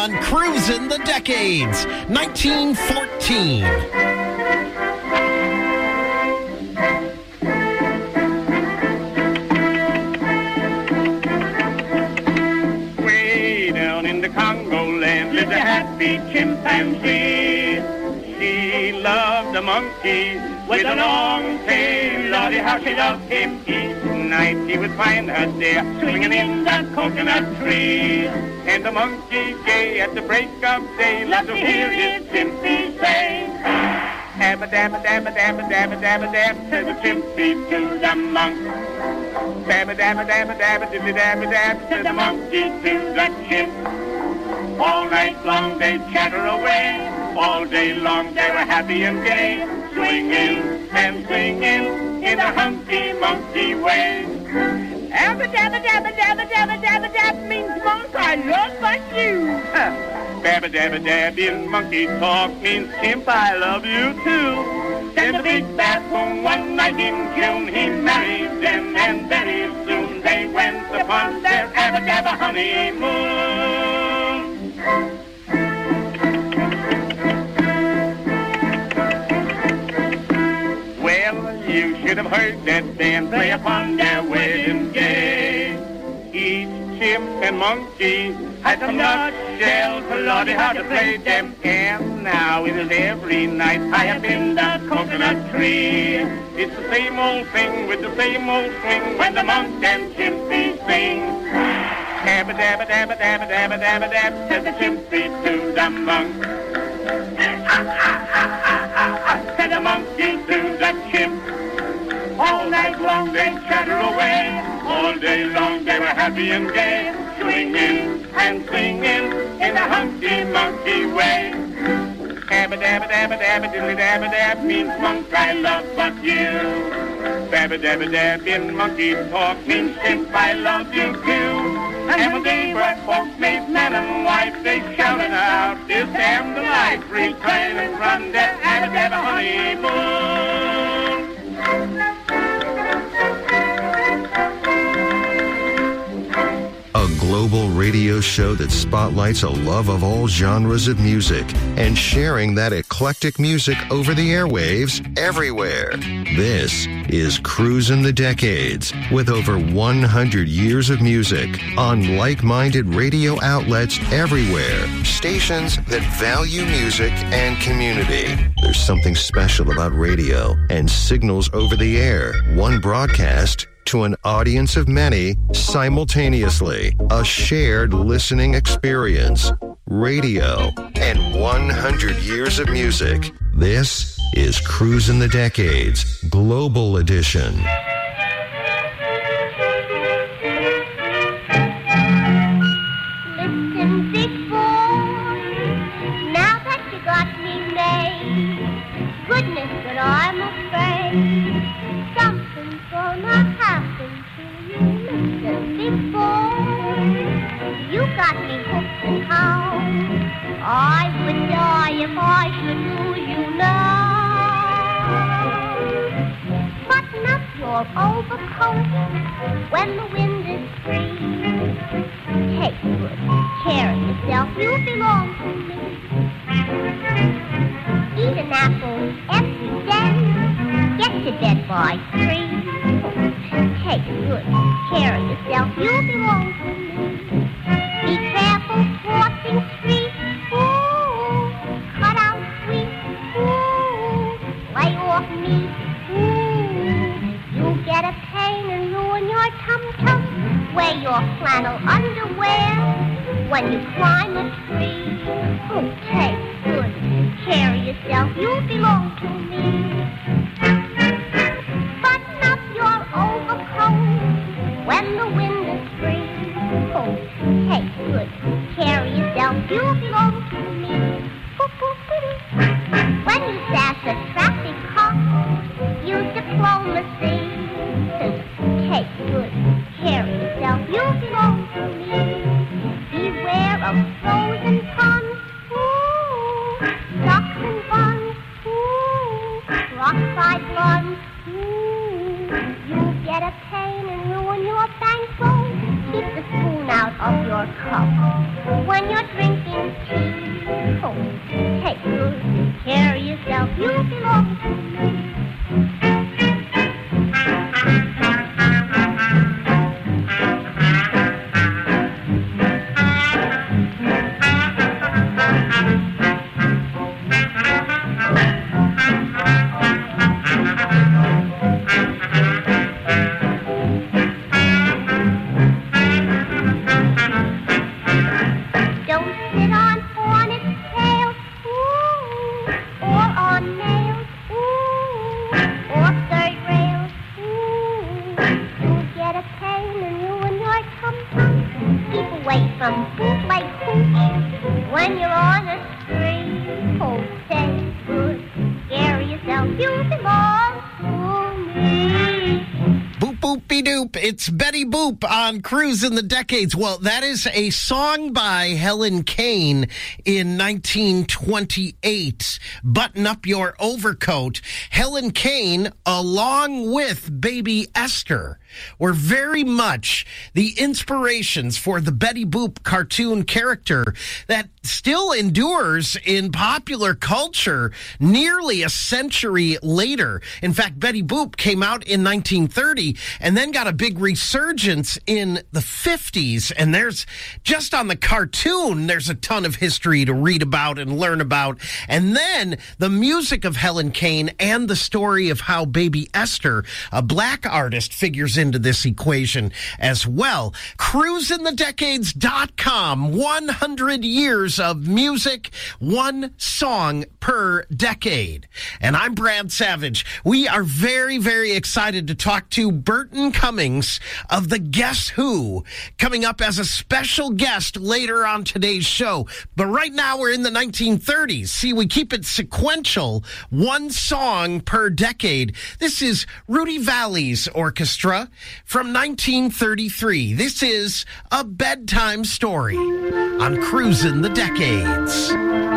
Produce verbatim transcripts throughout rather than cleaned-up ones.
on Cruisin' the Decades, nineteen fourteen. Way down in the Congo land lived a happy chimpanzee. She loved a monkey with a long tail. Lordy, how she loved him. Each night he would find her there, swinging in the coconut tree. And the monkey, gay at the break of day, loved to hear his chimpy say, Dabba dabba dabba dabba dabba dabba dabba, said the chimpy to the monk. Dabba dabba dabba dabba dibby dabba dabba, said the monkey to the chimp. All night long they chatter away, all day long they were happy and gay, swinging and singing in a hunky monkey way. Dabba dabba dabba dabba dabba dabba dabba means monk, I love but you. Dabba dabba dabba in monkey talk means chimp, I love you too. Then the big baboon one night in June, he married them, and very soon they went upon their dabba dabba honeymoon. Well, you should have heard that band play upon their wedding day. Each chimp and monkey had some nutshells, Lordy, how to play them. And now it is every night high up in the coconut tree. It's the same old thing with the same old swing when the monk and chimpy sing. Dabba dabba dabba dabba dabba dabba dabba, said the chimpy to the monk. Said the monkey to the chimp. All night long they chatter away, all day long they were happy and gay, swinging and singing in a hunky monkey way. Dabba dabba dabba dabba diddly dabba dab means monk, I love but you. Dabba dabba dab in monkey talk means chimp, I love you too. And when they were folks made man and wife, they shouted out, this damn the life, returning from their dabba dabba honeymoon. A global radio show that spotlights a love of all genres of music and sharing that eclectic music over the airwaves everywhere. This is Cruisin' the Decades, with over one hundred years of music on like-minded radio outlets everywhere. Stations that value music and community. There's something special about radio and signals over the air. One broadcast to an audience of many simultaneously. A shared listening experience. Radio and one hundred years of music. This is Cruisin' the Decades, Global Edition. Listen, big boy, now that you got me made, goodness, but I'm afraid something's gonna happen to you. Listen, big boy, you got me hooked and hound. I would die if I should lose you now. Button up your overcoat when the wind is free. Take good care of yourself, you belong to me. Eat an apple every day, get to bed by three. Take good care of yourself, you belong to me. Be careful crossing streets, ooh, cut out sweet, ooh, lay off meat, ooh, you'll get a pain and ruin your tum-tum. Wear your flannel underwear when you climb a tree. Oh, take good care of yourself, you belong to me. Button up your overcoat when the wind is free. Oh, take good care of yourself, you belong to me. When you sass a traffic cop, use diplomacy. Take good care of yourself, you belong to me. Beware of frozen ponds, ooh, ducks and buns, ooh, rocks tea. Oh, take good care of yourself. You belong to me. It's Betty Boop on Cruising the Decades. Well, that is a song by Helen Kane in nineteen twenty-eight. Button Up Your Overcoat. Helen Kane, along with Baby Esther, were very much the inspirations for the Betty Boop cartoon character that still endures in popular culture nearly a century later. In fact, Betty Boop came out in nineteen thirty and then got a big resurgence in the fifties. And there's, just on the cartoon, there's a ton of history to read about and learn about. And then the music of Helen Kane and the story of how Baby Esther, a black artist, figures into this equation as well. cruising the decades dot com, one hundred years of music, one song per decade. And I'm Brad Savage. We are very, very excited to talk to Burton Cummings of the Guess Who, coming up as a special guest later on today's show. But right now we're in the nineteen thirties. See, we keep it sequential, one song per decade. This is Rudy Vallee's Orchestra from nineteen thirty-three. This is A Bedtime Story on Cruising the Decades.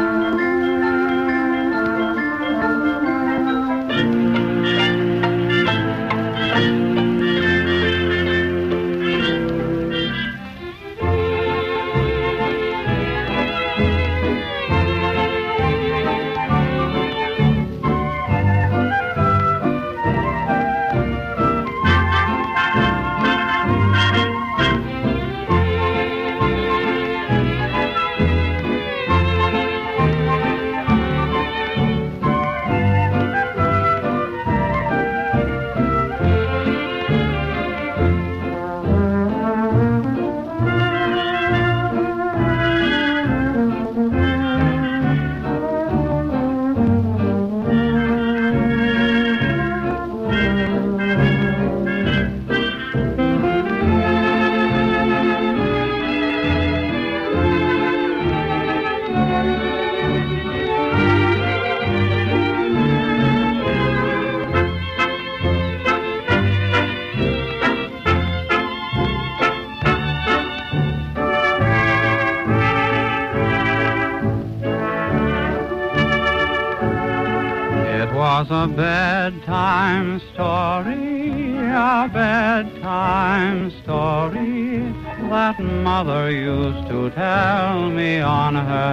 A bedtime story, a bedtime story that mother used to tell me on her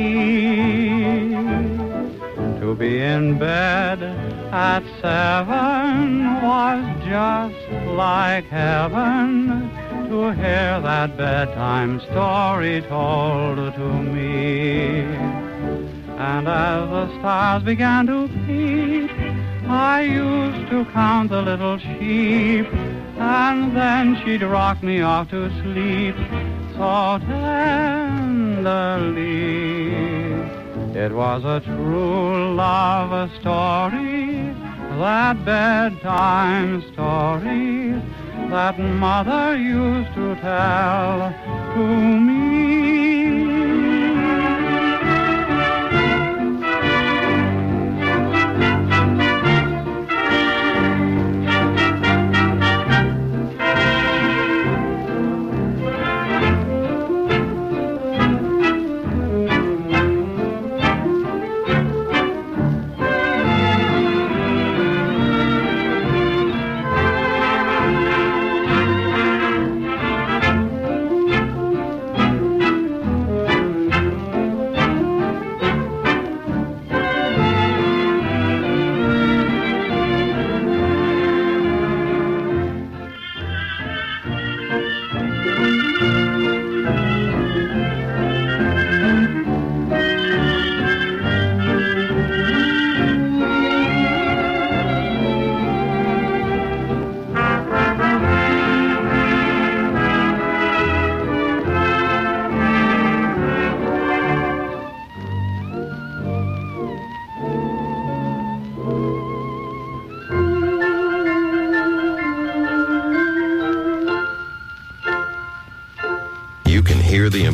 knee. To be in bed at seven was just like heaven, to hear that bedtime story told to me. And as the stars began to peep, I used to count the little sheep, and then she'd rock me off to sleep so tenderly. It was a true love story, that bedtime story that mother used to tell to me.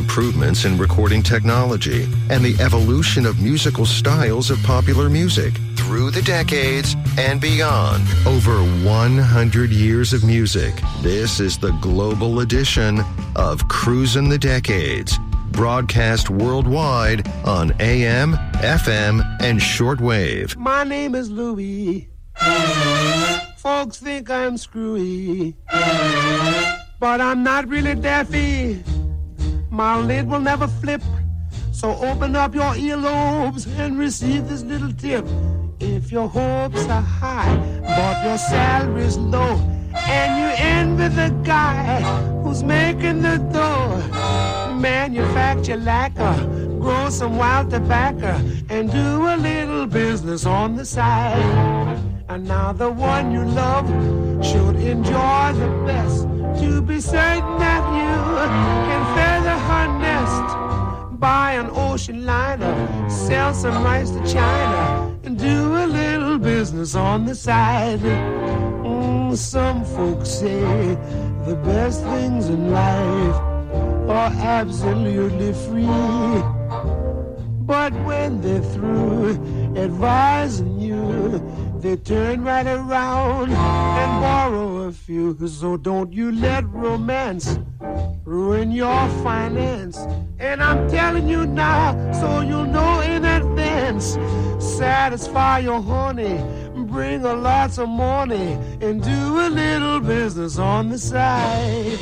improvements in recording technology, and the evolution of musical styles of popular music through the decades and beyond. Over one hundred years of music. This is the global edition of Cruisin' the Decades, broadcast worldwide on A M, F M, and shortwave. My name is Louie. Folks think I'm screwy, but I'm not really daffy. My lid will never flip, so open up your earlobes and receive this little tip. If your hopes are high, but your salary's low, and you envy the guy who's making the dough, manufacture lacquer, grow some wild tobacco, and do a little business on the side. And now the one you love should enjoy the best, to be certain that you can feather her nest. Buy an ocean liner, sell some rice to China, and do a little business on the side. Mm, some folks say the best things in life are absolutely free, but when they're through advising you, they turn right around and borrow a few. So don't you let romance ruin your finance. And I'm telling you now, so you'll know in advance. Satisfy your honey, bring a lots of money, and do a little business on the side.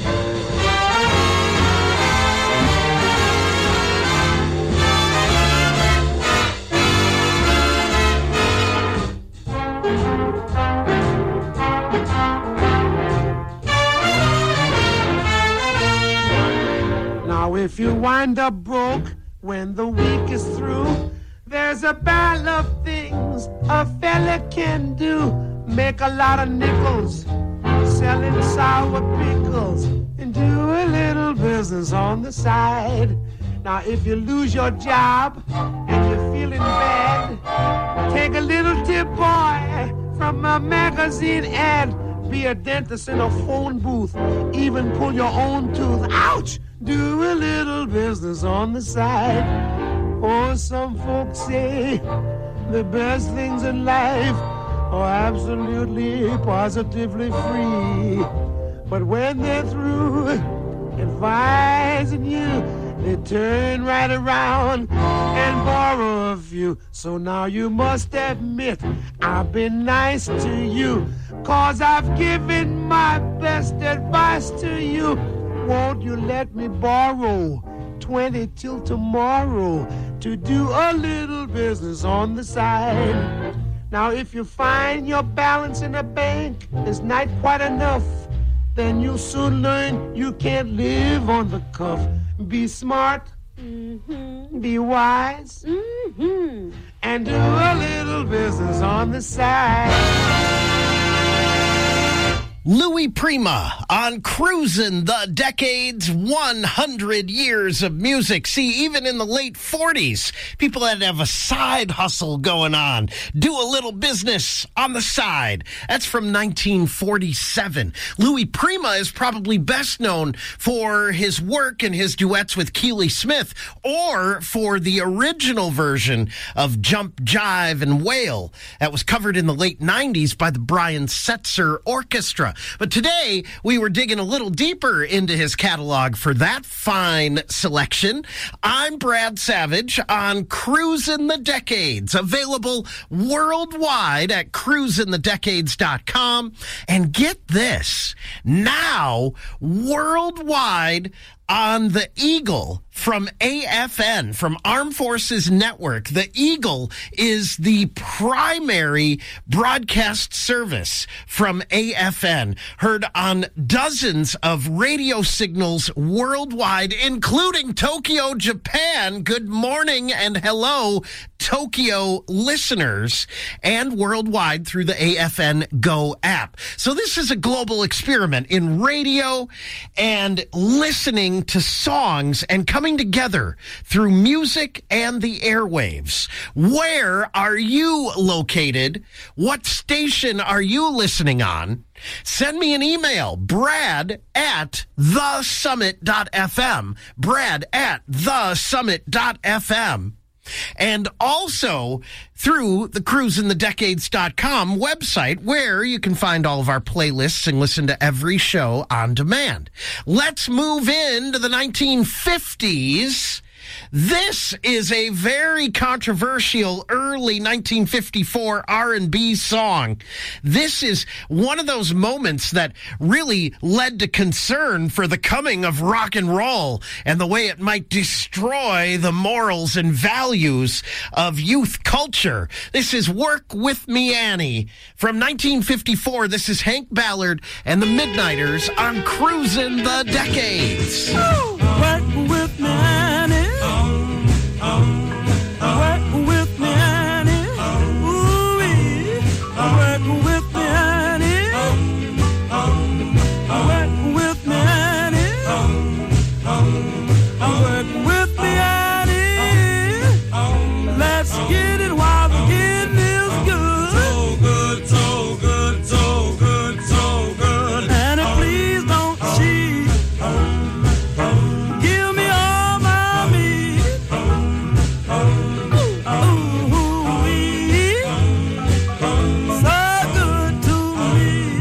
If you wind up broke when the week is through, there's a barrel of things a fella can do. Make a lot of nickels, selling sour pickles, and do a little business on the side. Now if you lose your job and you're feeling bad, take a little tip, boy, from a magazine ad. Be a dentist in a phone booth, even pull your own tooth. Ouch! Do a little business on the side. Oh, some folks say the best things in life are absolutely, positively free. But when they're through advising you, they turn right around and borrow a few. So now you must admit I've been nice to you, 'cause I've given my best advice to you. Won't you let me borrow twenty till tomorrow to do a little business on the side? Now if you find your balance in a bank is not quite enough, then you'll soon learn you can't live on the cuff. Be smart, mm-hmm. Be wise, mm-hmm. And do a little business on the side. Louis Prima on Cruisin' the Decades, one hundred years of music. See, even in the late forties, people had to have a side hustle going on. Do a little business on the side. That's from nineteen forty-seven. Louis Prima is probably best known for his work and his duets with Keely Smith, or for the original version of Jump, Jive, and Wail that was covered in the late nineties by the Brian Setzer Orchestra. But today, we were digging a little deeper into his catalog for that fine selection. I'm Brad Savage on Cruisin' the Decades, available worldwide at cruisin the decades dot com. And get this, now worldwide on the Eagle from A F N, from Armed Forces Network. The Eagle is the primary broadcast service from A F N, heard on dozens of radio signals worldwide, including Tokyo, Japan. Good morning and hello Tokyo listeners and worldwide through the A F N Go app. So this is a global experiment in radio and listening to songs and coming together through music and the airwaves. Where are you located? What station are you listening on? Send me an email, brad at the summit dot f m, brad at the summit dot f m, and also through the cruise in the decades dot com website, where you can find all of our playlists and listen to every show on demand. Let's move into the nineteen fifties. This is a very controversial early nineteen fifty-four R and B song. This is one of those moments that really led to concern for the coming of rock and roll and the way it might destroy the morals and values of youth culture. This is Work With Me, Annie. From nineteen fifty-four, this is Hank Ballard and the Midnighters on Cruisin' the Decades. Work with me, Annie. Work with me, Annie. Ooh-wee. Work with me, Annie. Work with me, Annie. Work with me, Annie. Let's get it while the getting is good. So good, so good, so good, so good. Annie, please don't cheat. Give me all my meat. Ooh-wee. So good to me.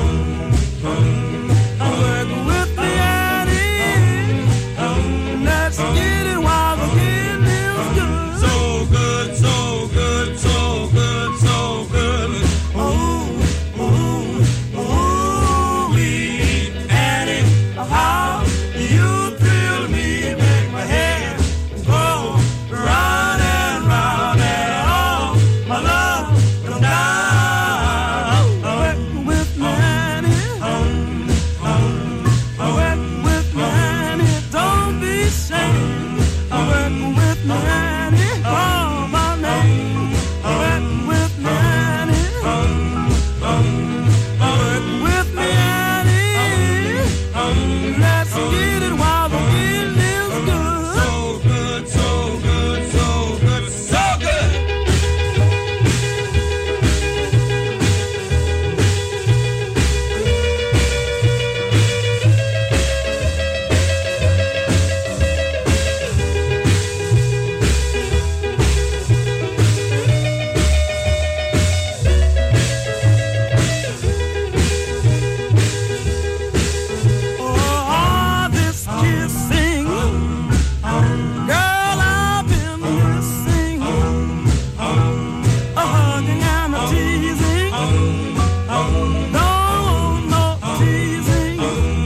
Work with me, Annie. Let's get it while the getting is good. So good, so good, so good, so good. Ooh, ooh, ooh-wee. Annie, how you thrill me, make my head go round and round, and all my love come down. Work with me, Annie. Work with me, Annie. Don't be ashamed. Work with me, Annie. Call my name. Work with me, Annie. Work with me, Annie. Let's get it while the getting is good. So good, so good, so good, so good. Oh, all this kissing, girl, I've been missing. A hugging and a teasing, don't no teasing.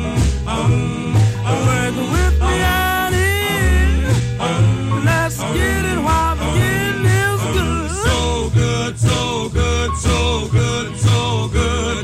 Work with me, Annie. Let's get it while the getting is good. So good, so good, so good, so good.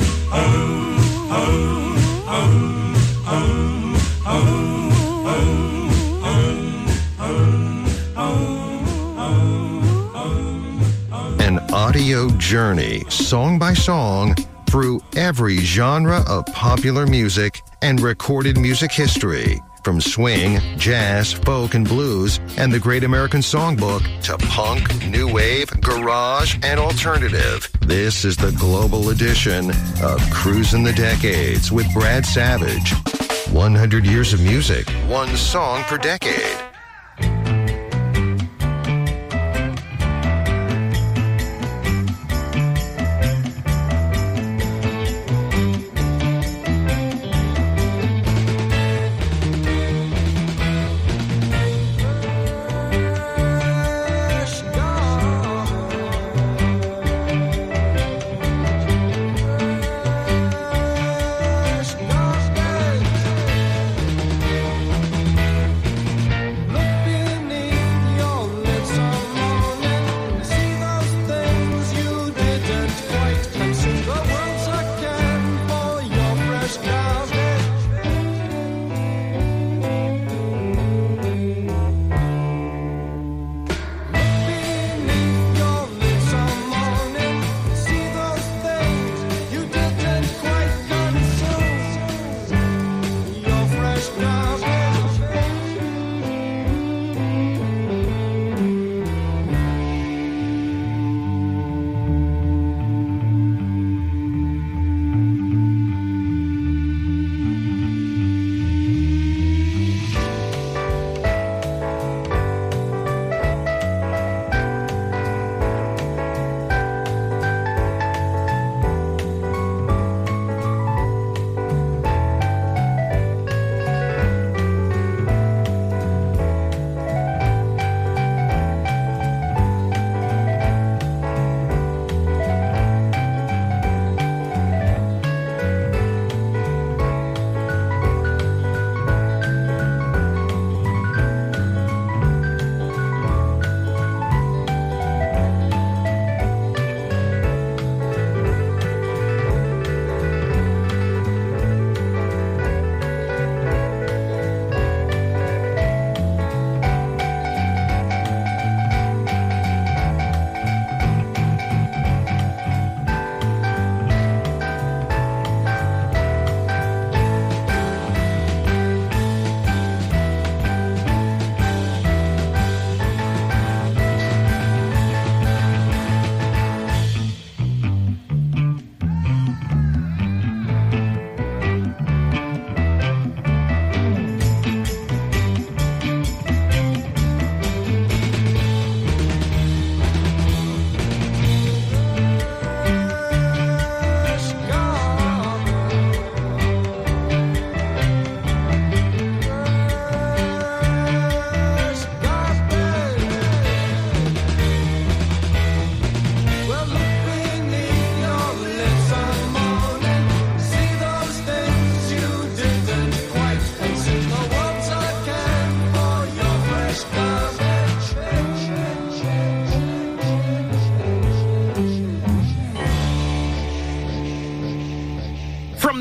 An audio journey, song by song, through every genre of popular music and recorded music history. From swing, jazz, folk, and blues, and the Great American Songbook to punk, new wave, garage, and alternative. This is the global edition of Cruisin' the Decades with Brad Savage. one hundred years of music, one song per decade.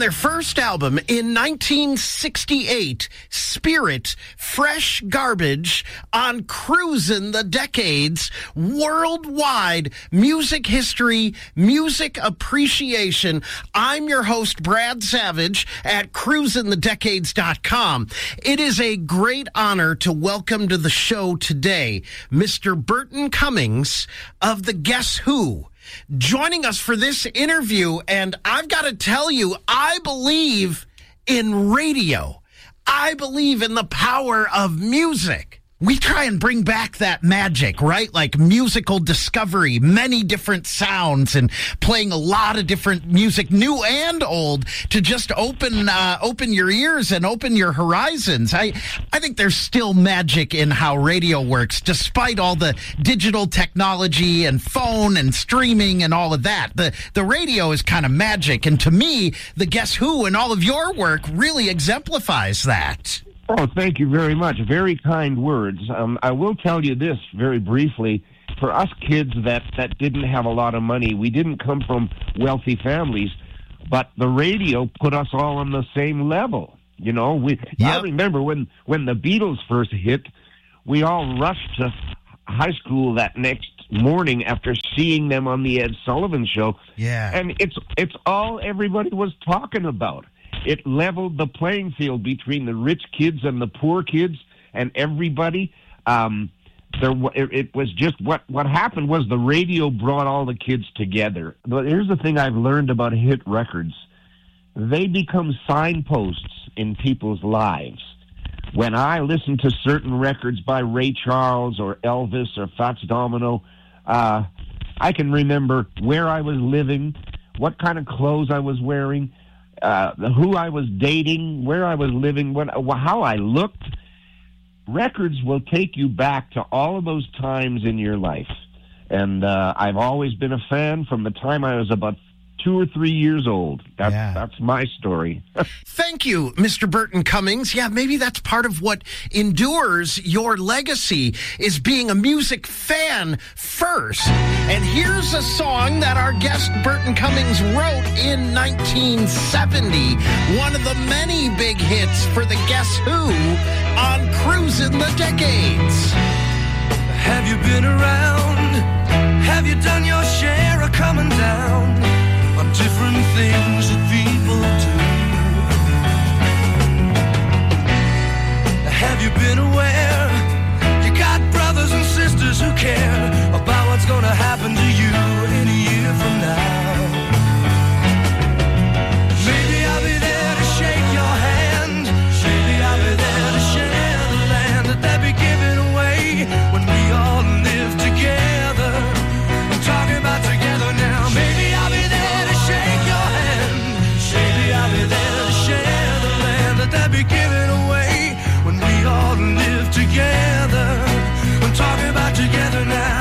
their first album in nineteen sixty-eight, Spirit, Fresh Garbage, on Cruisin' the Decades, worldwide music history, music appreciation. I'm your host, Brad Savage, at cruisin the decades dot com. It is a great honor to welcome to the show today Mister Burton Cummings of the Guess Who, joining us for this interview. And I've got to tell you, I believe in radio. I believe in the power of music. We try and bring back that magic, right? Like musical discovery, many different sounds, and playing a lot of different music, new and old, to just open uh, open your ears and open your horizons. I, I think there's still magic in how radio works, despite all the digital technology and phone and streaming and all of that. The, the radio is kind of magic, and to me, the Guess Who and all of your work really exemplifies that. Oh, thank you very much. Very kind words. Um, I will tell you this very briefly. For us kids that, that didn't have a lot of money, we didn't come from wealthy families, but the radio put us all on the same level. You know, we. Yep. I remember when, when the Beatles first hit, we all rushed to high school that next morning after seeing them on the Ed Sullivan Show. Yeah. And it's it's all everybody was talking about. It leveled the playing field between the rich kids and the poor kids and everybody. Um, there, it, it was just what, what happened was the radio brought all the kids together. But here's the thing I've learned about hit records. They become signposts in people's lives. When I listen to certain records by Ray Charles or Elvis or Fats Domino, uh, I can remember where I was living, what kind of clothes I was wearing, Uh, who I was dating, where I was living, what, how I looked. Records will take you back to all of those times in your life. And uh, I've always been a fan from the time I was about two or three years old. That's, yeah. that's my story. Thank you, Mister Burton Cummings. Yeah, maybe that's part of what endures your legacy, is being a music fan first. And here's a song that our guest Burton Cummings wrote in nineteen seventy, one of the many big hits for the Guess Who on Cruisin' the Decades. Have you been around? Have you done your share of coming down on different things that people do? Have you been aware you got brothers and sisters who care about what's gonna happen to you in a year from now? Maybe I'll be there to shake your hand. Maybe I'll be there to share the land that they'll be giving away when we all live together. I'm talking about together now. Maybe I'll be there to shake your hand. Maybe I'll be there to share the land that they'll be giving away when we all live together. I'm talking about together now.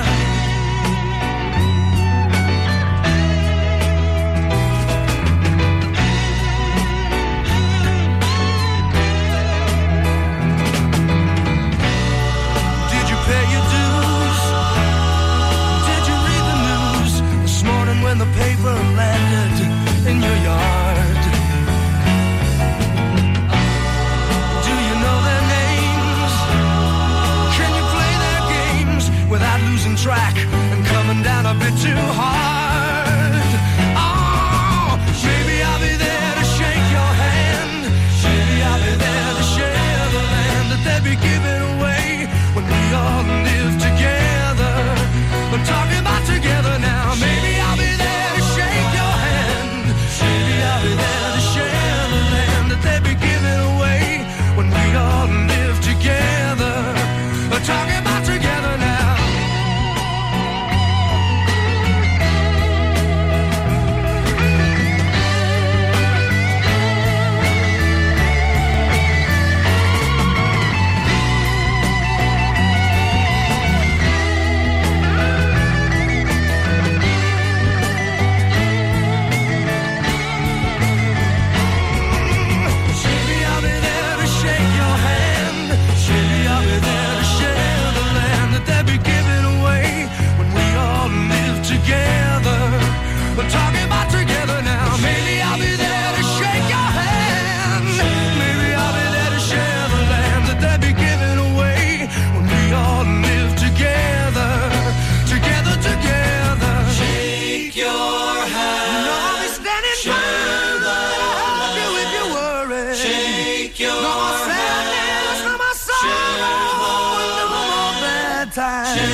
Did you pay your dues? Did you read the news this morning when the paper landed in your yard? Do you know their names? Can you play their games without losing track and coming down a bit too hard? Oh, maybe I'll be there to shake your hand. Maybe I'll be there to share the land that they'll be giving away when we all live together. I'm talking about together now. Maybe I'll be there to shake your hand. Maybe I'll be there to share the land that they'll be giving away when we all live together. I'm talking about together now.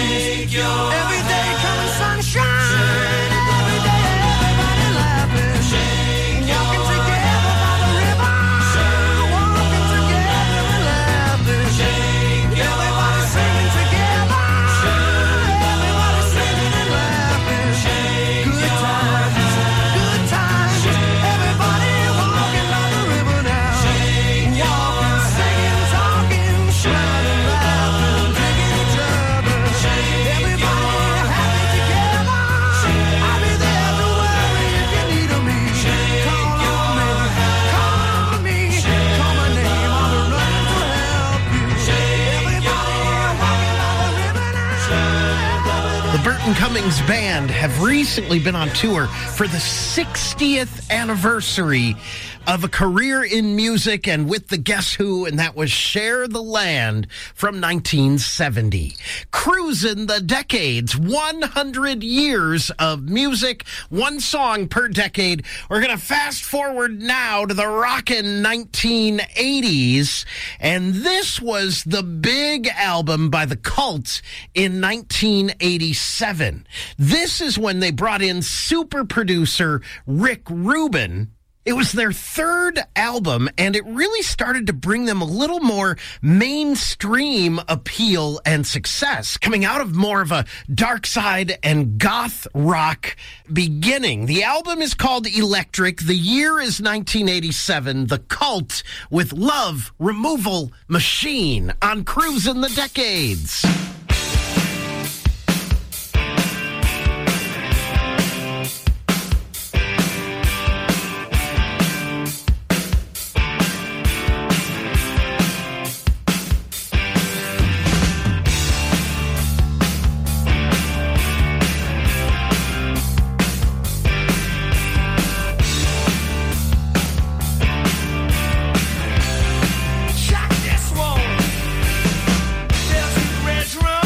Shake your every day coming sunshine. Every day everybody laughing. Shake walking together by the river. Walking together and laughing. Shake everybody singing together. Everybody singing and laughing. Good times, good times. Everybody walking by the river now. Walking, singing, talking, smiling, laughing, digging each other. Everybody happy together. I'll be there to worry if you need me. Call on me, call me, call my name. I'll be running to help you. Everybody walking by the river now. The Burton Cummings Band have recently been on tour for the sixtieth anniversary of a career in music and with the Guess Who, and that was Share the Land from nineteen seventy. Cruising the decades, one hundred years of music, one song per decade. We're going to fast forward now to the rockin' nineteen eighties, and this was the big album by The Cult in nineteen eighty-seven. This is when they brought in super producer Rick Rubin. It was their third album, and it really started to bring them a little more mainstream appeal and success, coming out of more of a dark side and goth rock beginning. The album is called Electric. The year is nineteen eighty-seven. The Cult with Love Removal Machine on Cruising the Decades. Check this one. There's a red drum.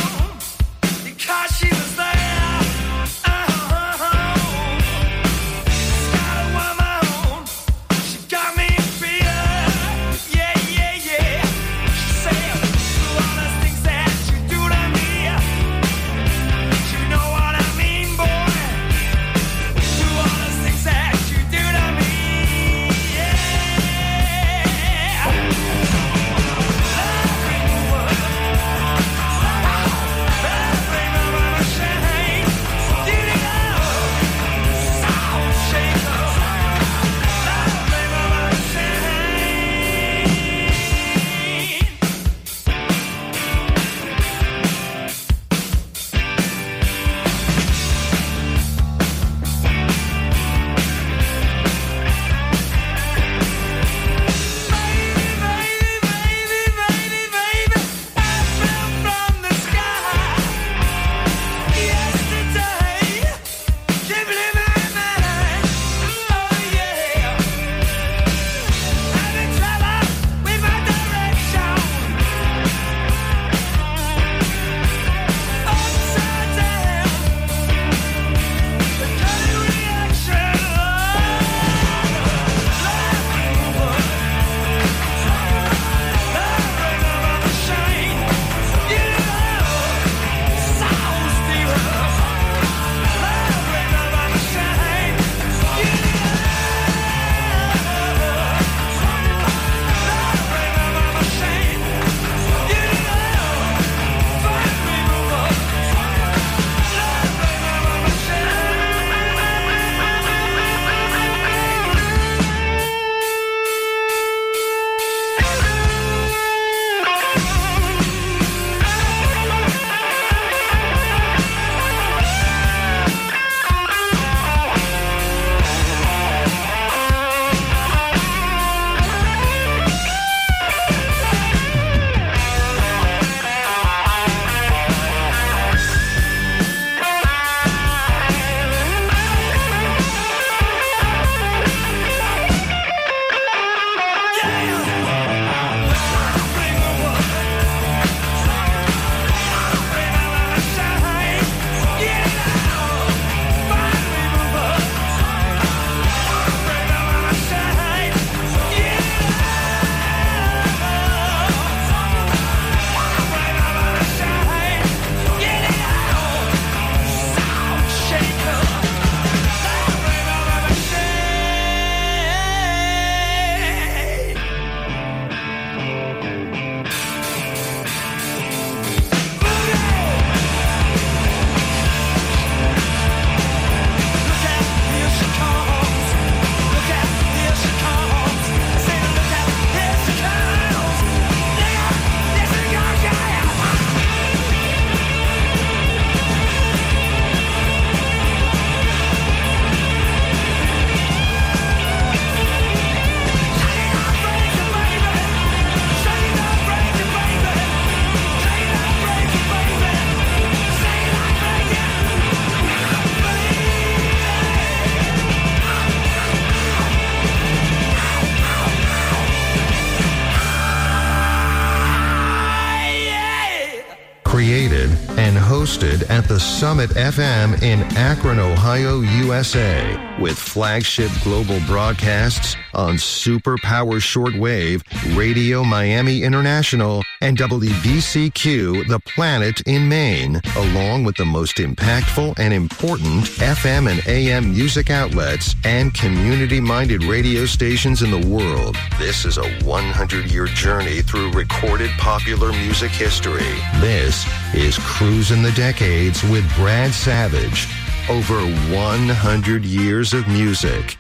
hosted at the Summit F M in Akron, Ohio, U S A, with flagship global broadcasts on Superpower Shortwave, Radio Miami International, and W B C Q The Planet in Maine, along with the most impactful and important F M and A M music outlets and community-minded radio stations in the world. This is a one hundred year journey through recorded popular music history. This is Cruising the Decades with Brad Savage. Over one hundred years of music.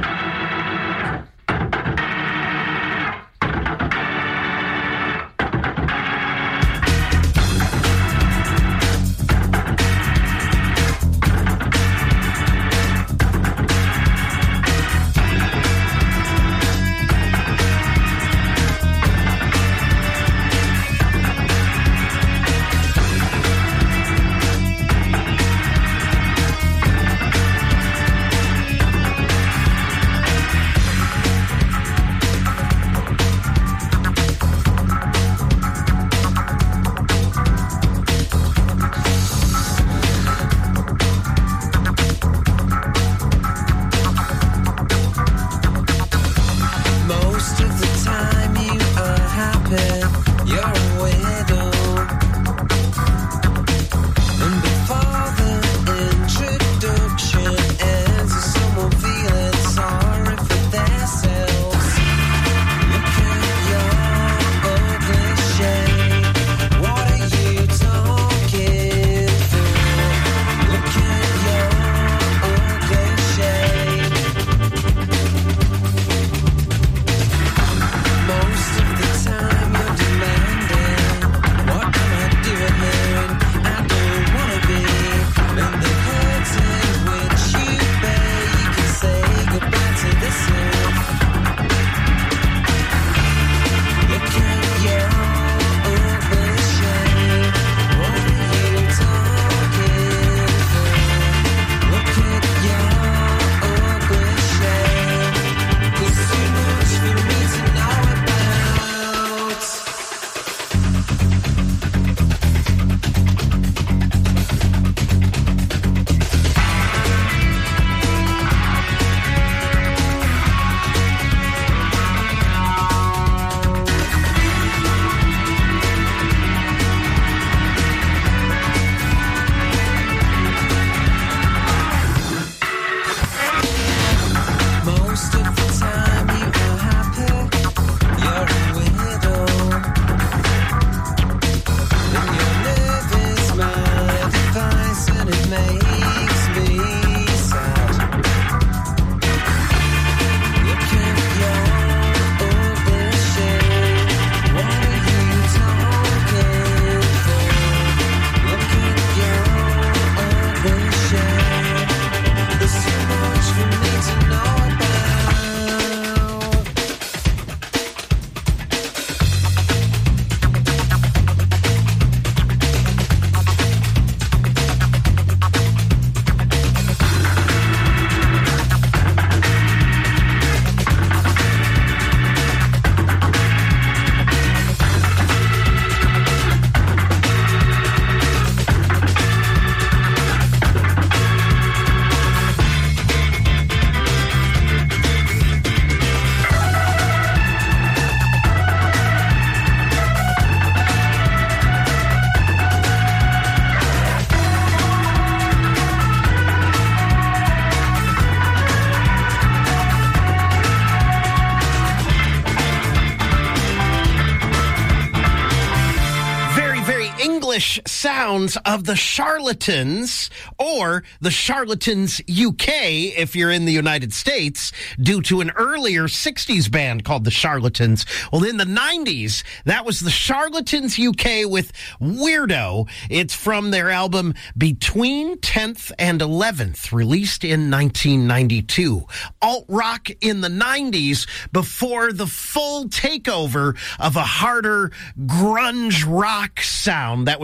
sounds of the Charlatans, or the Charlatans U K if you're in the United States, due to an earlier sixties band called the Charlatans. Well, in the nineties, that was the Charlatans U K with Weirdo. It's from their album Between tenth and eleventh, released in nineteen ninety-two. Alt-rock in the nineties before the full takeover of a harder grunge rock sound that would come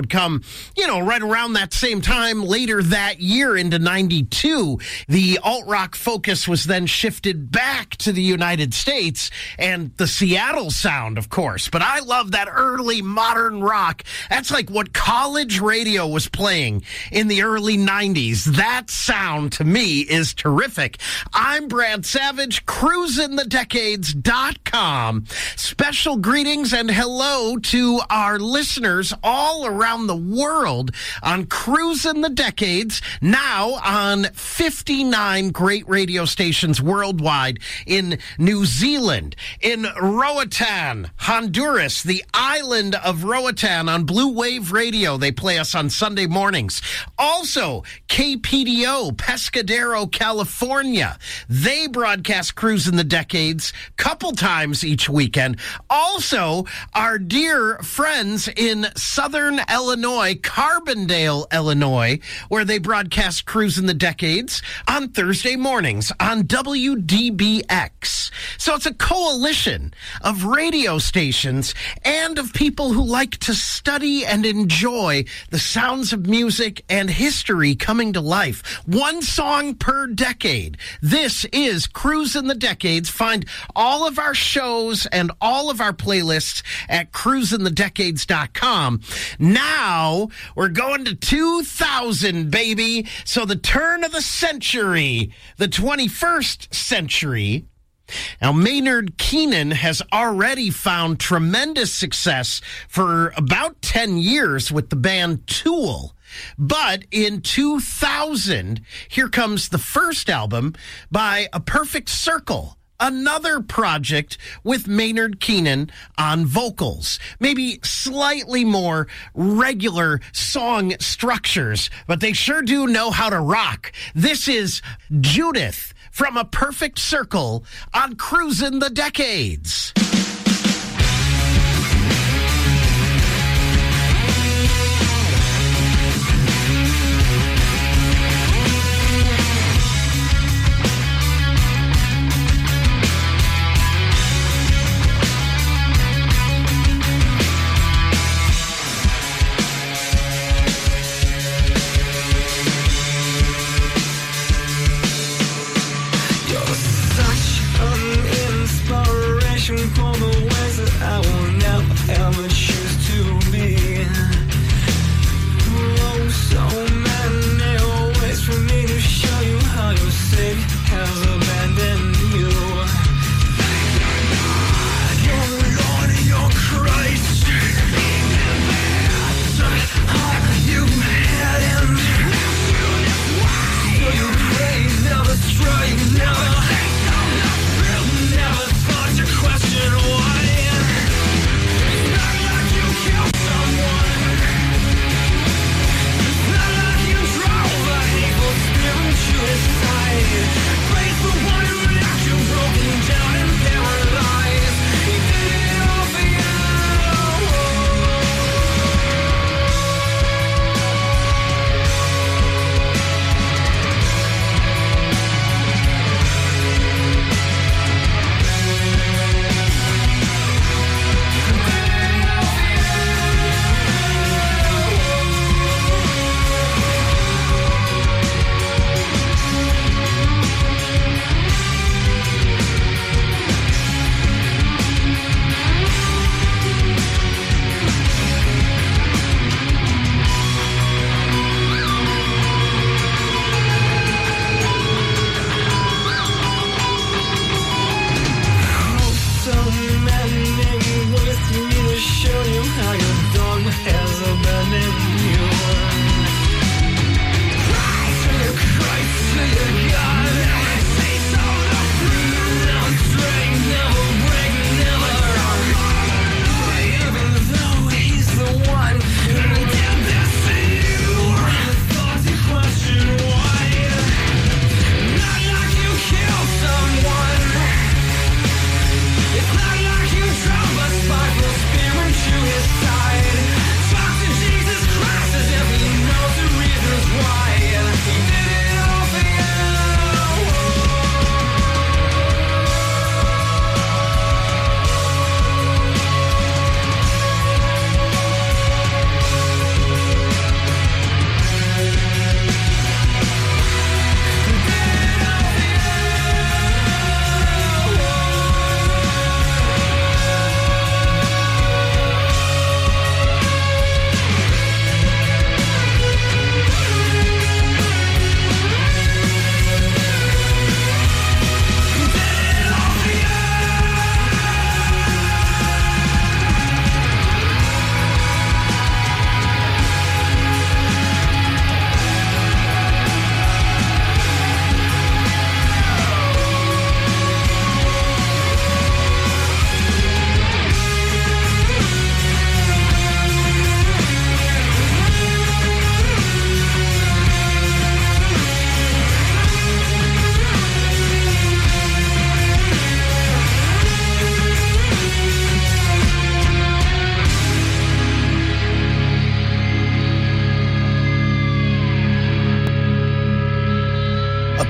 you know, right around that same time, later that year into ninety-two, the alt-rock focus was then shifted back to the United States and the Seattle sound, of course. But I love that early modern rock. That's like what college radio was playing in the early nineties. That sound, to me, is terrific. I'm Brad Savage, cruising the decades dot com. Special greetings and hello to our listeners all around the world on Cruising the Decades, now on fifty-nine great radio stations worldwide in New Zealand, in Roatan, Honduras, the island of Roatan on Blue Wave Radio. They play us on Sunday mornings. Also, K P D O, Pescadero, California. They broadcast Cruising the Decades couple times each weekend. Also, our dear friends in Southern Illinois, Carbondale, Illinois, where they broadcast Cruising the Decades on Thursday mornings on W D B X. So it's a coalition of radio stations and of people who like to study and enjoy the sounds of music and history coming to life. One song per decade. This is Cruising the Decades. Find all of our shows and all of our playlists at cruising the decades dot com. Now we're going to two thousand, baby. So the turn of the century, the twenty-first century. Now, Maynard Keenan has already found tremendous success for about ten years with the band Tool. But in two thousand, here comes the first album by A Perfect Circle. Another project with Maynard Keenan on vocals. Maybe slightly more regular song structures, but they sure do know how to rock. This is Judith from A Perfect Circle on Cruising the Decades. Such an inspiration.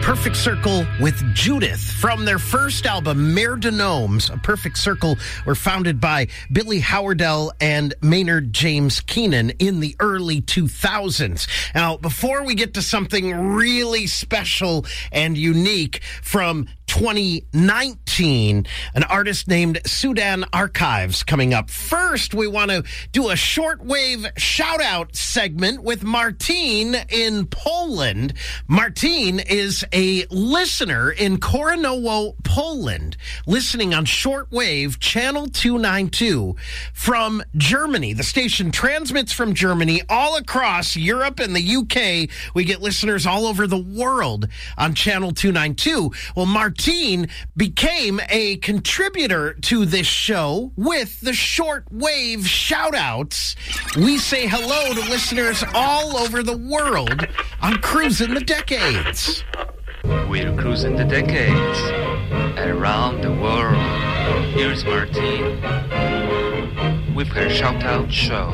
Perfect Circle with Judith from their first album, Mare de Gnomes. A Perfect Circle were founded by Billy Howerdel and Maynard James Keenan in the early two thousands. Now, before we get to something really special and unique from twenty nineteen, an artist named Sudan Archives coming up. First, we want to do a shortwave shout-out segment with Martin in Poland. Martin is a listener in Koranowo, Poland, listening on shortwave channel two ninety-two from Germany. The station transmits from Germany all across Europe and the U K. We get listeners all over the world on channel two ninety-two. Well, Martin became a contributor to this show with the shortwave shout-outs. We say hello to listeners all over the world on Cruising the Decades. We're cruising the decades around the world. Here's Martine with her shout-out show.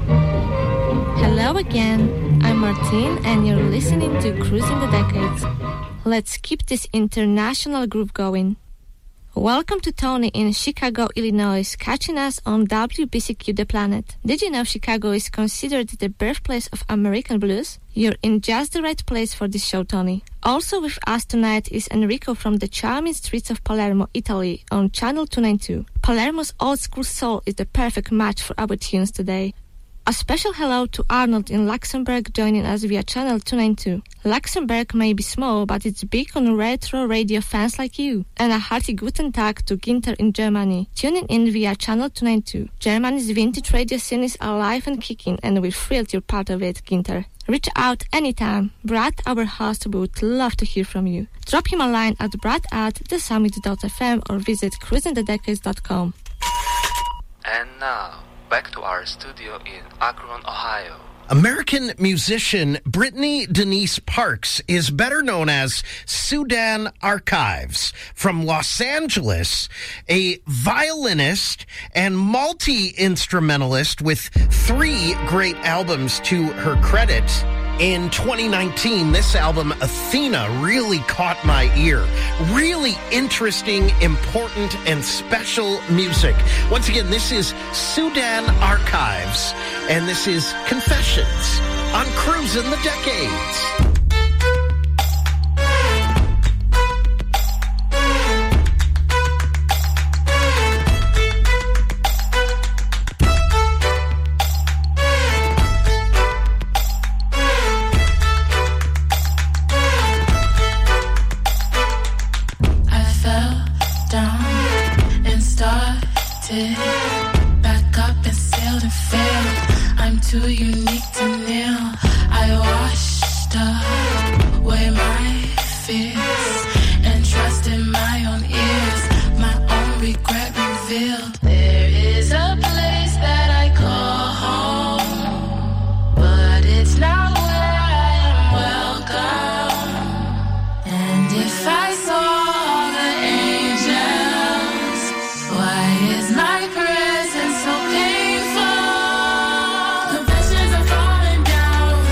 Hello again, I'm Martine and you're listening to Cruising the Decades. Let's keep this international groove going. Welcome to Tony in Chicago, Illinois, catching us on W B C Q The Planet. Did you know Chicago is considered the birthplace of American blues? You're in just the right place for this show, Tony. Also with us tonight is Enrico from the charming streets of Palermo, Italy, on channel two ninety-two. Palermo's old-school soul is the perfect match for our tunes today. A special hello to Arnold in Luxembourg joining us via channel two ninety-two. Luxembourg may be small, but it's big on retro radio fans like you. And a hearty guten Tag to Ginter in Germany, tuning in via channel two ninety-two. Germany's vintage radio scene is alive and kicking, and we're thrilled you're part of it, Ginter. Reach out anytime. Brad, our host, would love to hear from you. Drop him a line at brad at the summit dot f m or visit cruising the decades dot com. And now, back to our studio in Akron, Ohio. American musician Brittany Denise Parks is better known as Sudan Archives. From Los Angeles, a violinist and multi-instrumentalist with three great albums to her credit. In twenty nineteen, this album, Athena, really caught my ear. Really interesting, important, and special music. Once again, this is Sudan Archives, and this is Confessions on Cruising the Decades. Back up and sailed and failed. I'm too unique to kneel. I washed away my fears and trusted my own ears. My own regret revealed. There is a place that I call home, but it's not where I am welcome. And if I saw my presence so painful. Confessions are falling down,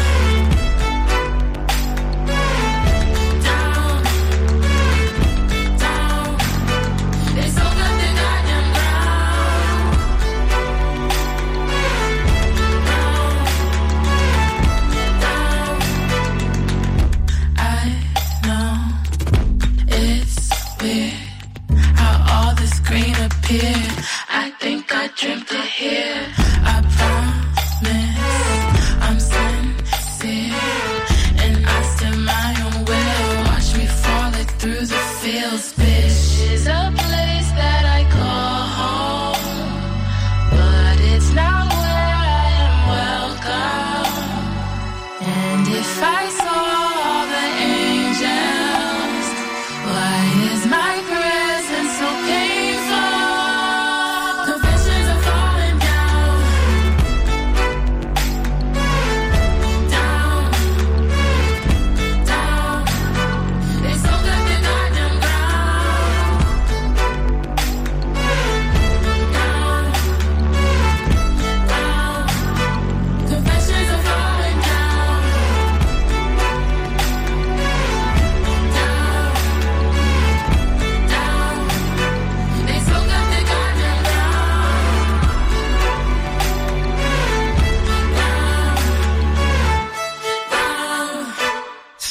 down, down. They soak up the goddamn ground, down, down. I know it's weird how all this green appeared. I think I dreamt it here. I promise I'm sincere, and I stand my own will. Watch me fall it through the fields. This is a place that I call home, but it's not where I am welcome. And if I saw the angels, why is my presence so painful?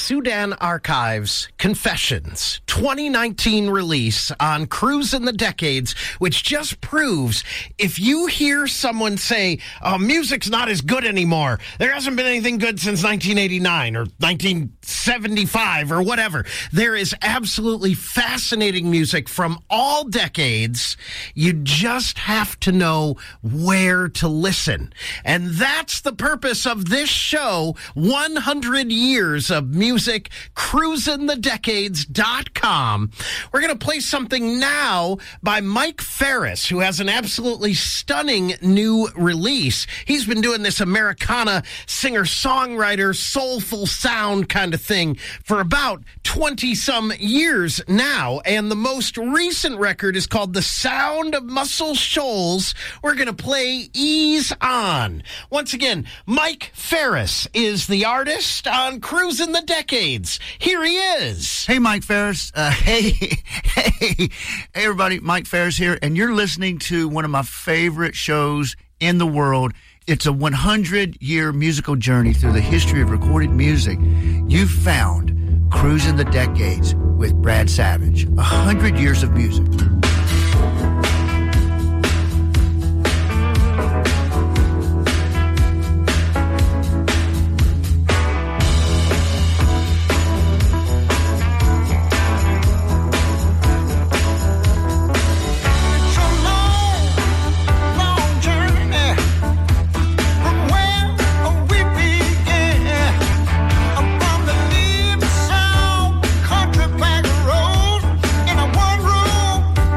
Sudan Archives Confessions twenty nineteen release on Cruise in the Decades, which just proves if you hear someone say, oh, music's not as good anymore, there hasn't been anything good since nineteen eighty-nine or nineteen seventy-five or whatever. There is absolutely fascinating music from all decades. You just have to know where to listen. And that's the purpose of this show, one hundred years of music, cruisin the decades dot com. We're going to play something now by Mike Ferris, who has an absolutely stunning new release. He's been doing this Americana singer-songwriter, soulful sound kind of thing for about twenty-some years now. And the most recent record is called The Sound of Muscle Shoals. We're going to play Ease On. Once again, Mike Ferris is the artist on Cruisin' the Decades. Here he is. Hey, Mike Ferris. Uh, hey, hey, hey, everybody. Mike Ferris here, and you're listening to one of my favorite shows in the world. It's a one hundred year musical journey through the history of recorded music. You've found Cruisin' the Decades with Brad Savage. one hundred years of music. Country back road in a one room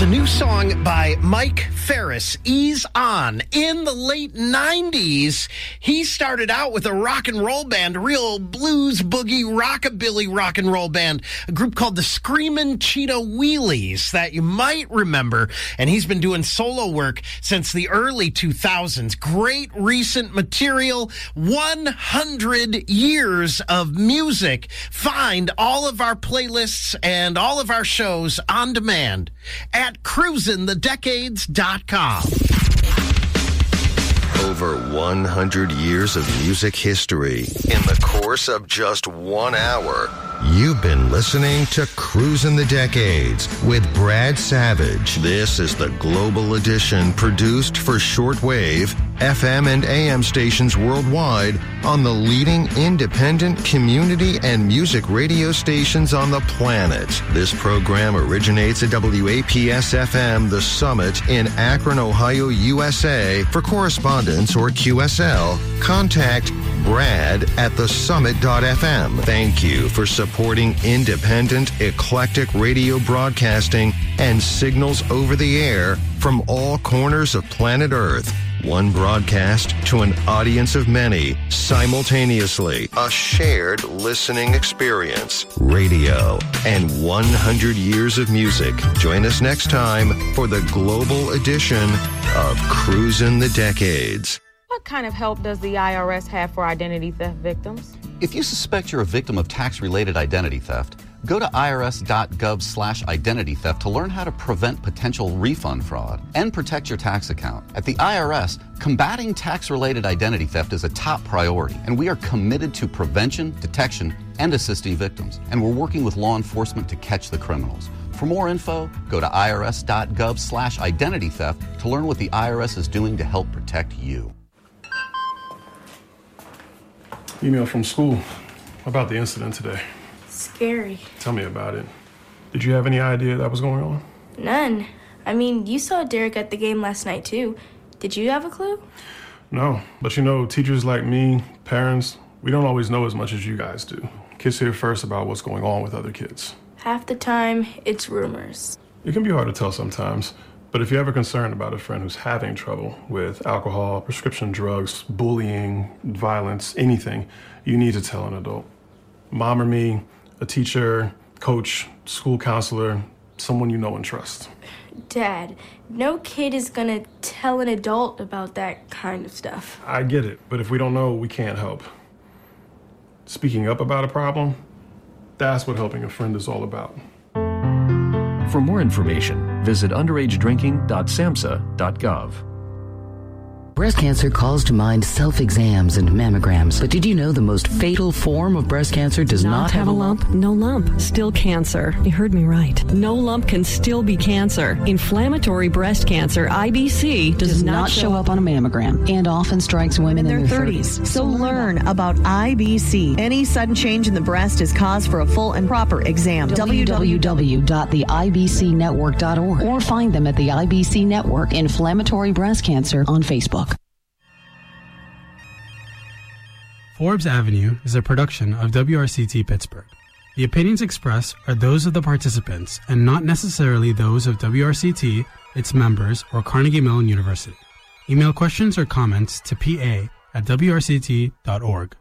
a new song by Mike Ferris, Ease On. In the late nineties, he started out with a rock and roll band, a real blues, boogie, rockabilly rock and roll band, a group called the Screamin' Cheetah Wheelies that you might remember. And he's been doing solo work since the early two thousands. Great recent material, one hundred years of music. Find all of our playlists and all of our shows on demand at cruisin the decades dot com. Over one hundred years of music history in the course of just one hour. You've been listening to Cruisin' the Decades with Brad Savage. This is the Global Edition produced for shortwave, F M and A M stations worldwide on the leading independent community and music radio stations on the planet. This program originates at W A P S F M The Summit in Akron, Ohio, U S A. For correspondence or Q S L, contact Brad at the summit dot f m. Thank you for supporting independent, eclectic radio broadcasting and signals over the air from all corners of planet Earth. One broadcast to an audience of many, simultaneously. A shared listening experience. Radio and one hundred years of music. Join us next time for the global edition of Cruisin' the Decades. What kind of help does the I R S have for identity theft victims? If you suspect you're a victim of tax-related identity theft, go to I R S dot gov slash identity theft to learn how to prevent potential refund fraud and protect your tax account. At the I R S, combating tax-related identity theft is a top priority, and we are committed to prevention, detection, and assisting victims. And we're working with law enforcement to catch the criminals. For more info, go to I R S dot gov slash identity theft to learn what the I R S is doing to help protect you. Email from school about the incident today. Scary. Tell me about it. Did you have any idea that was going on? None. I mean, you saw Derek at the game last night, too. Did you have a clue? No, but you know, teachers like me, parents, we don't always know as much as you guys do. Kids hear first about what's going on with other kids. Half the time, it's rumors. It can be hard to tell sometimes, but if you're ever concerned about a friend who's having trouble with alcohol, prescription drugs, bullying, violence, anything, you need to tell an adult. Mom or me, a teacher, coach, school counselor, someone you know and trust. Dad, no kid is gonna tell an adult about that kind of stuff. I get it, but if we don't know, we can't help. Speaking up about a problem, that's what helping a friend is all about. For more information, visit underage drinking dot samhsa dot gov. Breast cancer calls to mind self-exams and mammograms. But did you know the most fatal form of breast cancer does not, not have, have a lump? lump? No lump. Still cancer. You heard me right. No lump can still be cancer. Inflammatory breast cancer, I B C, does, does not, not show up on a mammogram and often strikes women in, in their thirties. thirties. So learn about I B C. Any sudden change in the breast is cause for a full and proper exam. w w w dot the i b c network dot org or find them at the I B C Network Inflammatory Breast Cancer on Facebook. Forbes Avenue is a production of W R C T Pittsburgh. The opinions expressed are those of the participants and not necessarily those of W R C T, its members, or Carnegie Mellon University. Email questions or comments to p a at w r c t dot org.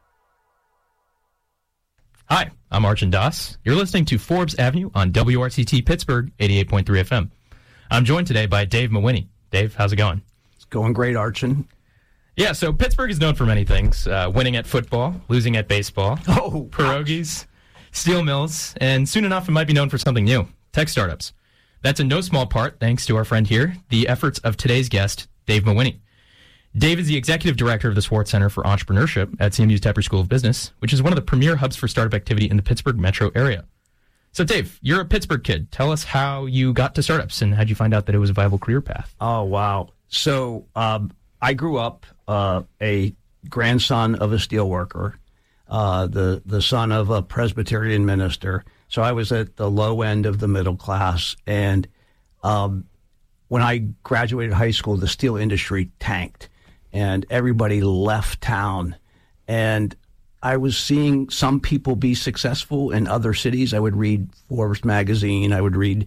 Hi, I'm Archon Das. You're listening to Forbes Avenue on W R C T Pittsburgh eighty-eight point three F M. I'm joined today by Dave Mawhinney. Dave, how's it going? It's going great, Archon. Yeah, so Pittsburgh is known for many things. Uh, winning at football, losing at baseball, oh, pierogies, steel mills, and soon enough it might be known for something new, tech startups. That's in no small part thanks to our friend here, the efforts of today's guest, Dave Mawhinney. Dave is the executive director of the Swartz Center for Entrepreneurship at C M U's Tepper School of Business, which is one of the premier hubs for startup activity in the Pittsburgh metro area. So, Dave, you're a Pittsburgh kid. Tell us how you got to startups and how'd you find out that it was a viable career path? Oh, wow. So, um, I grew up uh, a grandson of a steelworker, uh, the, the son of a Presbyterian minister. So I was at the low end of the middle class. And um, when I graduated high school, the steel industry tanked and everybody left town. And I was seeing some people be successful in other cities. I would read Forbes magazine. I would read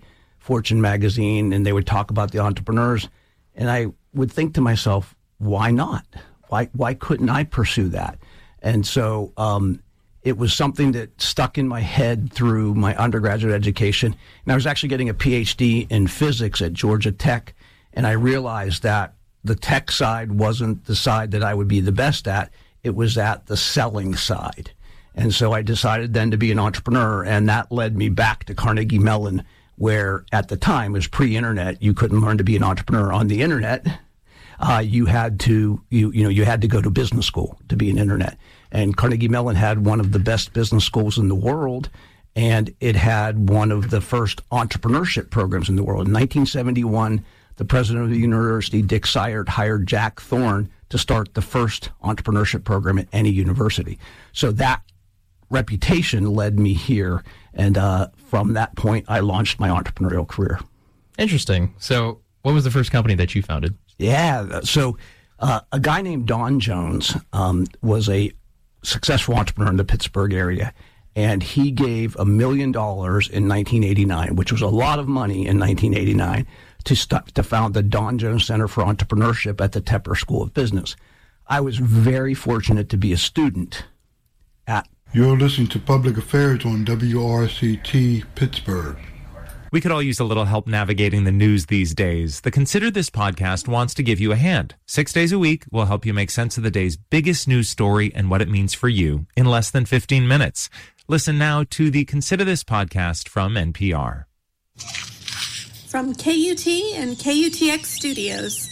Fortune magazine, and they would talk about the entrepreneurs. And I would think to myself, why not? Why why couldn't I pursue that? And so um, it was something that stuck in my head through my undergraduate education. And I was actually getting a P H D in physics at Georgia Tech, and I realized that the tech side wasn't the side that I would be the best at. It was at the selling side. And so I decided then to be an entrepreneur, and that led me back to Carnegie Mellon, where at the time, it was pre-internet, you couldn't learn to be an entrepreneur on the internet. Uh, you had to, you you know, you had to go to business school to be an internet. And Carnegie Mellon had one of the best business schools in the world, and it had one of the first entrepreneurship programs in the world. In nineteen seventy-one, the president of the university, Dick Seyert, hired Jack Thorne to start the first entrepreneurship program at any university. So that reputation led me here, and uh, from that point, I launched my entrepreneurial career. Interesting. So what was the first company that you founded? Yeah, so uh, a guy named Don Jones um, was a successful entrepreneur in the Pittsburgh area, and he gave a million dollars in nineteen eighty-nine, which was a lot of money in nineteen eighty-nine, to, st- to found the Don Jones Center for Entrepreneurship at the Tepper School of Business. I was very fortunate to be a student at You're listening to Public Affairs on W R C T Pittsburgh. We could all use a little help navigating the news these days. The Consider This podcast wants to give you a hand. Six days a week, we'll help you make sense of the day's biggest news story and what it means for you in less than fifteen minutes. Listen now to the Consider This podcast from N P R. From K U T and K U T X Studios.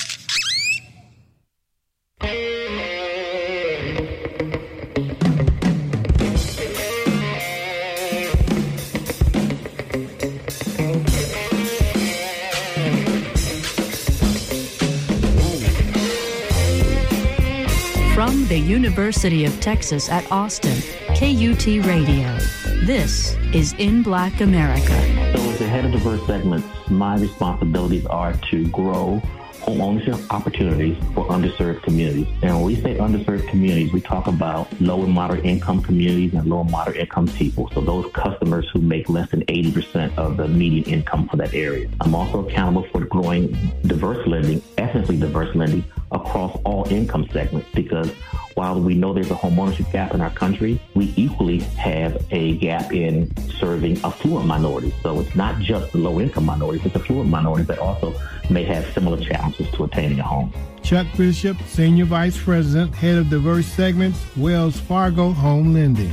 From the University of Texas at Austin, K U T Radio. This is In Black America. So as the head of diverse segments, my responsibilities are to grow home ownership opportunities for underserved communities. And when we say underserved communities, we talk about low and moderate income communities and low and moderate income people. So those customers who make less than eighty percent of the median income for that area. I'm also accountable for growing diverse lending, ethnically diverse lending across all income segments, because while we know there's a homeownership gap in our country, we equally have a gap in serving affluent minorities. So it's not just the low-income minorities, it's affluent minorities that also may have similar challenges to attaining a home. Chuck Bishop, Senior Vice President, Head of Diverse Segments, Wells Fargo Home Lending.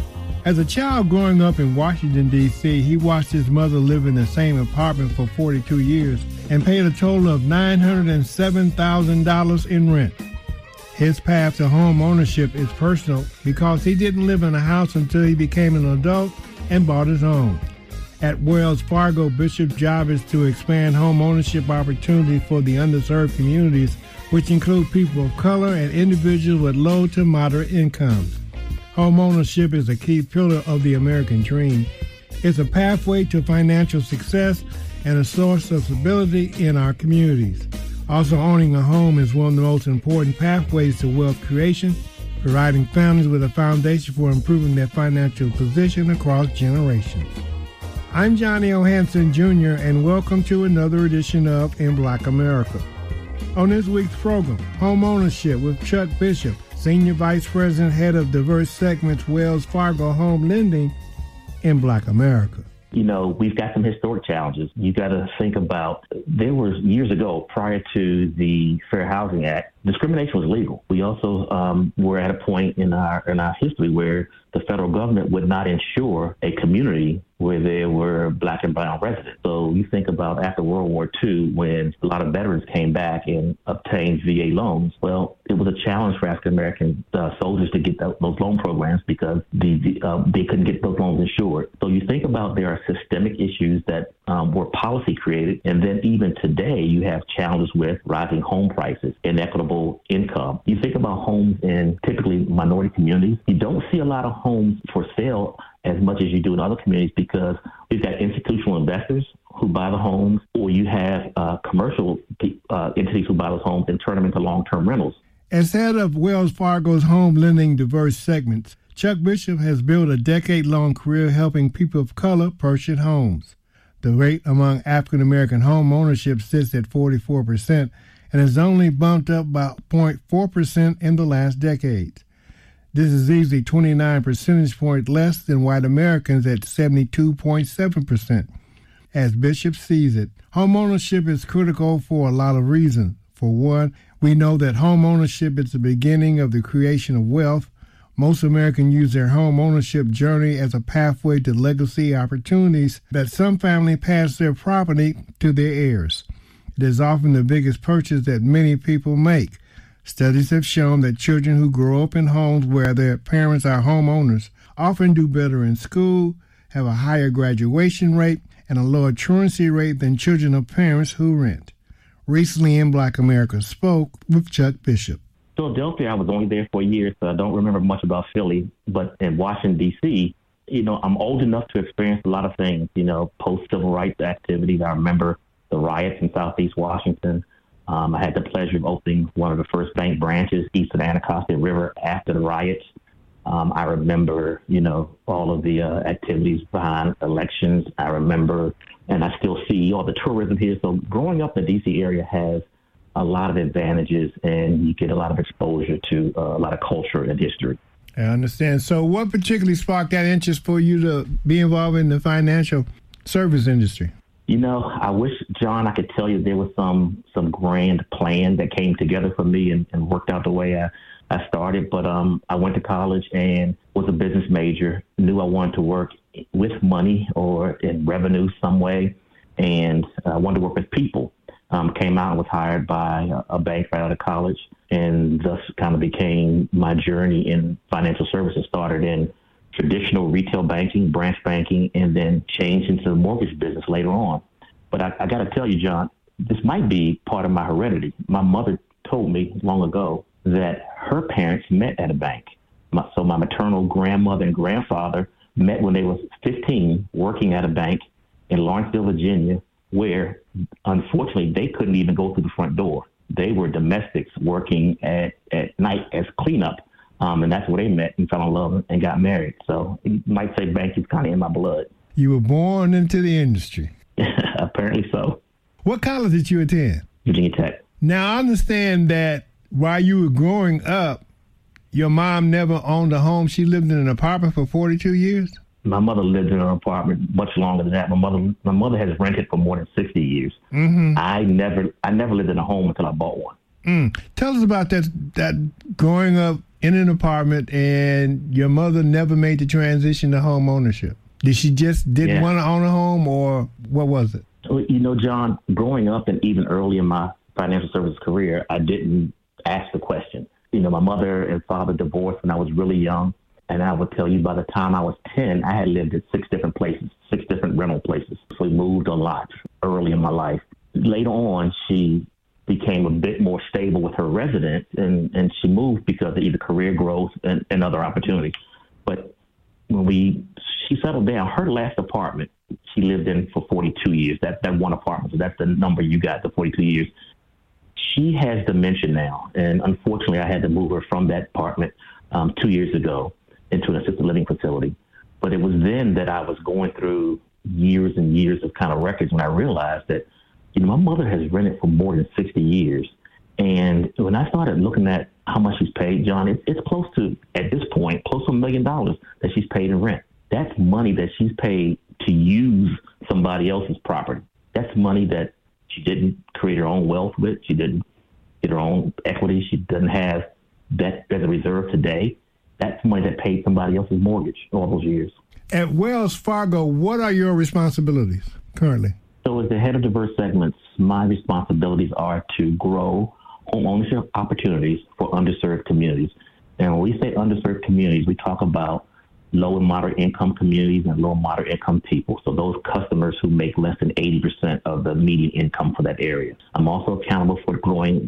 As a child growing up in Washington, D C, he watched his mother live in the same apartment for forty-two years and paid a total of nine hundred seven thousand dollars in rent. His path to home ownership is personal because he didn't live in a house until he became an adult and bought his own. At Wells Fargo, Bishop's job is to expand home ownership opportunities for the underserved communities, which include people of color and individuals with low to moderate incomes. Home ownership is a key pillar of the American dream. It's a pathway to financial success and a source of stability in our communities. Also, owning a home is one of the most important pathways to wealth creation, providing families with a foundation for improving their financial position across generations. I'm Johnny O. Hanson, Junior, and welcome to another edition of In Black America. On this week's program, Home Ownership with Chuck Bishop, Senior Vice President, Head of Diverse Segments, Wells Fargo Home Lending, in Black America. You know, we've got some historic challenges. You got to think about, there was years ago, prior to the Fair Housing Act, discrimination was legal. We also um, were at a point in our in our history where the federal government would not insure a community where there were black and brown residents. So you think about after World War Two, when a lot of veterans came back and obtained V A loans. Well, it was a challenge for African-American uh, soldiers to get th- those loan programs because the, the, uh, they couldn't get those loans insured. So you think about there are systemic issues that um, were policy created. And then even today, you have challenges with rising home prices, inequitable income. You think about homes in typically minority communities. You don't see a lot of homes for sale as much as you do in other communities because we've got institutional investors who buy the homes, or you have uh, commercial uh, entities who buy those homes and turn them into long-term rentals. As head of Wells Fargo's Home Lending Diverse Segments, Chuck Bishop has built a decade-long career helping people of color purchase homes. The rate among African American home ownership sits at forty-four percent and has only bumped up about zero point four percent in the last decade. This is easily twenty-nine percentage points less than white Americans at seventy-two point seven percent. As Bishop sees it, home ownership is critical for a lot of reasons. For one, we know that home ownership is the beginning of the creation of wealth. Most Americans use their home ownership journey as a pathway to legacy opportunities that some family pass their property to their heirs. It is often the biggest purchase that many people make. Studies have shown that children who grow up in homes where their parents are homeowners often do better in school, have a higher graduation rate, and a lower truancy rate than children of parents who rent. Recently in Black America spoke with Chuck Bishop. Philadelphia, I was only there for a year, so I don't remember much about Philly. But in Washington, D C, you know, I'm old enough to experience a lot of things, you know, post-civil rights activities. I remember the riots in Southeast Washington. Um, I had the pleasure of opening one of the first bank branches east of the Anacostia River after the riots. Um, I remember, you know, all of the uh, activities behind elections. I remember, and I still see all the tourism here. So growing up in the D C area has a lot of advantages, and you get a lot of exposure to uh, a lot of culture and history. I understand. So what particularly sparked that interest for you to be involved in the financial service industry? You know, I wish, John, I could tell you there was some some grand plan that came together for me and, and worked out the way I, I started. But um, I went to college and was a business major, knew I wanted to work with money or in revenue some way, and I wanted to work with people. Um, came out and was hired by a, a bank right out of college, and thus kind of became my journey in financial services. Started in traditional retail banking, branch banking, and then changed into the mortgage business later on. But I, I got to tell you, John, this might be part of my heredity. My mother told me long ago that her parents met at a bank. My, so my maternal grandmother and grandfather met when they were fifteen, working at a bank in Lawrenceville, Virginia, where unfortunately they couldn't even go through the front door. They were domestics working at, at night as cleanup. Um, and that's where they met and fell in love and got married. So you might say banking is kind of in my blood. You were born into the industry. Apparently so. What college did you attend? Virginia Tech. Now, I understand that while you were growing up, your mom never owned a home. She lived in an apartment for forty-two years? My mother lived in an apartment much longer than that. My mother, my mother has rented for more than sixty years. Mm-hmm. I never, I never lived in a home until I bought one. Mm. Tell us about that. That growing up in an apartment and your mother never made the transition to home ownership. Did she just didn't Yeah. want to own a home, or what was it? You know, John, growing up and even early in my financial services career, I didn't ask the question. You know, my mother and father divorced when I was really young. And I would tell you, by the time I was ten, I had lived at six different places, six different rental places. So we moved a lot early in my life. Later on, she became a bit more stable with her residence, and, and she moved because of either career growth and, and other opportunities. But when we, she settled down, her last apartment, she lived in for forty-two years, that, that one apartment. So that's the number you got, the forty-two years. She has dementia now. And unfortunately, I had to move her from that apartment um, two years ago into an assisted living facility. But it was then that I was going through years and years of kind of records when I realized that, you know, my mother has rented for more than sixty years. And when I started looking at how much she's paid, John, it's, it's close to, at this point, close to a million dollars that she's paid in rent. That's money that she's paid to use somebody else's property. That's money that she didn't create her own wealth with. She didn't get her own equity. She doesn't have that as a reserve today. That's money that paid somebody else's mortgage all those years. At Wells Fargo, what are your responsibilities currently? So as the head of diverse segments, my responsibilities are to grow home ownership opportunities for underserved communities. And when we say underserved communities, we talk about low and moderate income communities and low and moderate income people. So those customers who make less than eighty percent of the median income for that area. I'm also accountable